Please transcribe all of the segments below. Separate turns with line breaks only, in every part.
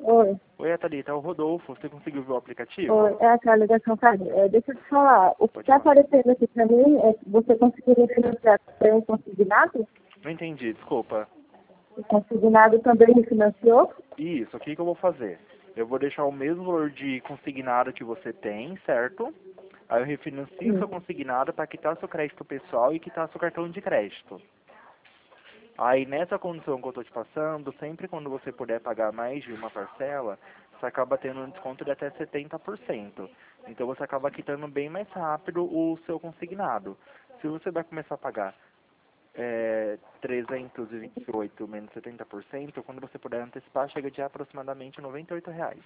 Oi.
Oi, Thalita, é o Rodolfo. Você conseguiu ver o aplicativo?
Oi, é aquela ligação, cara. Deixa eu te falar. O que
Pode
está
falar.
aparecendo aqui para mim é que você conseguiria financiar também consignado?
Não entendi, desculpa.
O consignado também me financiou?
Isso, o que eu vou fazer? Eu vou deixar o mesmo valor de consignado que você tem, certo? Aí eu refinancio o
Sim.
seu consignado para quitar seu crédito pessoal e quitar seu cartão de crédito. Aí nessa condição que eu estou te passando, sempre quando você puder pagar mais de uma parcela, você acaba tendo um desconto de até 70%. Então você acaba quitando bem mais rápido o seu consignado. Se você vai começar a pagar 328 menos 70%, quando você puder antecipar, chega de aproximadamente R$ 98.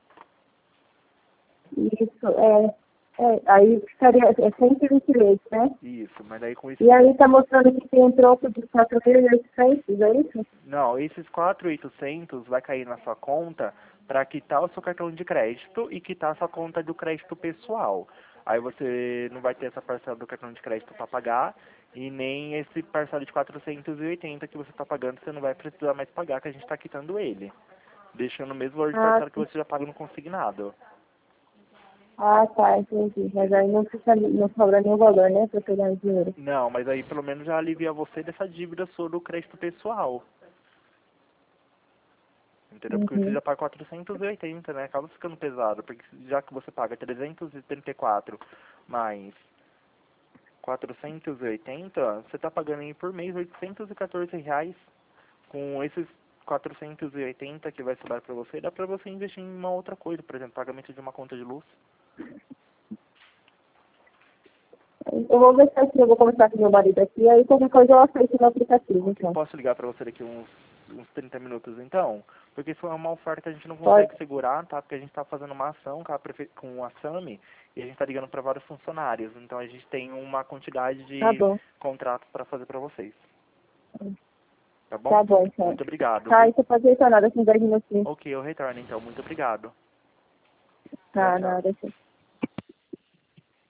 Isso, aí ficaria 128, né?
Isso, mas daí com isso...
E aí tá mostrando que tem um troco de 4.800, é isso?
Não, esses 4.800 vai cair na sua conta para quitar o seu cartão de crédito e quitar a sua conta do crédito pessoal. Aí você não vai ter essa parcela do cartão de crédito para pagar e nem esse parcela de 480 que você está pagando, você não vai precisar mais pagar, que a gente está quitando ele. Deixando o mesmo valor de
Ah,
parcela que você já paga no consignado.
tá, entendi. Mas aí não sobra nenhum valor, né, pra pegar o dinheiro.
Não, mas aí pelo menos já alivia você dessa dívida sua do crédito pessoal. Entendeu? Porque você
Uhum.
já paga 480, né? Acaba ficando pesado. Porque já que você paga 334 mais 480, você tá pagando aí por mês R$ 814. Com esses 480 que vai sobrar pra você, dá pra você investir em uma outra coisa. Por exemplo, pagamento de uma conta de luz.
Eu vou ver se eu vou conversar com meu marido aqui, aí qualquer coisa eu aceito no aplicativo,
Ok,
então.
posso ligar pra você daqui uns 30 minutos então? Porque isso é uma oferta que a gente não
Pode?
consegue segurar, tá? Porque a gente tá fazendo uma ação com a SAMI e a gente tá ligando pra vários funcionários. Então a gente tem uma quantidade
Tá
de
bom.
contratos pra fazer pra vocês. Tá bom?
Tá bom, então.
Muito obrigado,
Tá,
viu?
e você pode retornar daqui em 10 minutinhos.
Ok, eu retorno então. Muito obrigado. Tchau,
Tá,
tchau.
nada, assim.